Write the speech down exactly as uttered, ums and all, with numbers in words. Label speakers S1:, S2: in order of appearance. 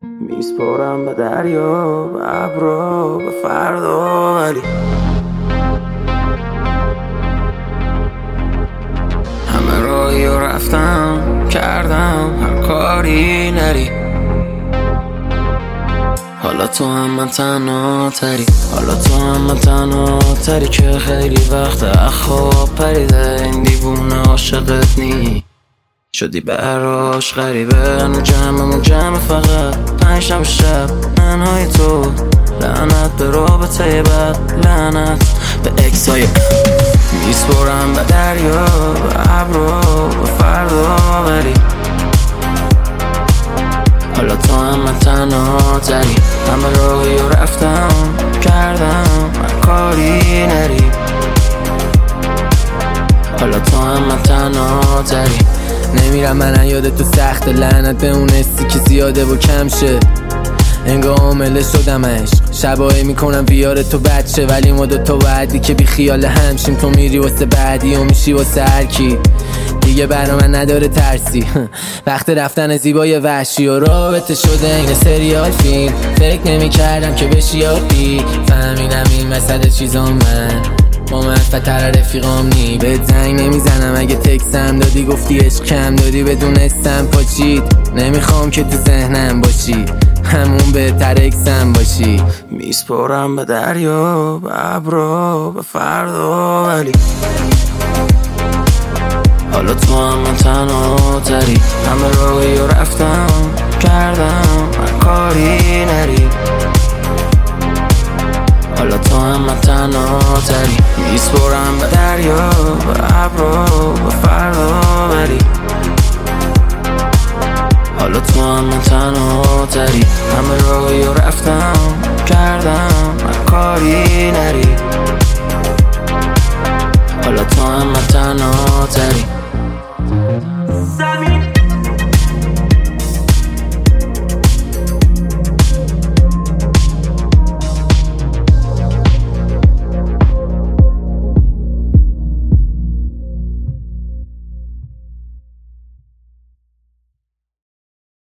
S1: میسپرم به دریا، به ابرا، به فردا، ولی همه راهی رو رفتم کردم، هر کاری نری. حالا تو هم من تنها تری، حالا تو هم من تنها تری که خیلی وقت اخواب پریده. این دیوونه عاشقت نی شدی براش غریبه. نو جمعمون جمع فقط پنجشنبه شب منهای تو. لعنت به رابطه بد، لعنت به اکسای میسپرم به دریا، به ابرا، به فردا، ولی حالا تو هم من تنها تری. همه راهی رو رفتم کردم، هر کاری نری. حالا تو هم من تنها تری.
S2: نمیرم من یاد تو سخت، لعنت به اون حسی که زیاده و کم شه. انگاه عامله شدم عشق، شبایی میکنم بیاره تو بچه. ولی ما دوتا وعدی که بی خیال همشیم. تو میری واسه بعدی و میشی واسه هر کی دیگه. برا من نداره ترسی وقت رفتن زیبای وحشی و رابطه شده این سریال فیلم. فکر نمی کردم که بشی یادی فهمیدم این وسط چیزا من با من فتر رفیقام نی. به زنگ نمیزنم اگه تکسم دادی گفتی عشق کم دادی. بدونستم پاچید نمیخوام که تو ذهنم باشی، همون بهتر اکسم باشی.
S1: میسپرم به دریا، به ابرا، به فردا، ولی حالا تو هم من تنها تری. همه راهی رو رفتم کردم، هر کاری نری. حالا تو هم من تنها تری. میسپرم به دریا، به ابرا، به فردا، ولی حالا تو هم من تنها تری. همه راهی رو رفتم کردم، هر کاری نری. حالا تو هم من تنها تری.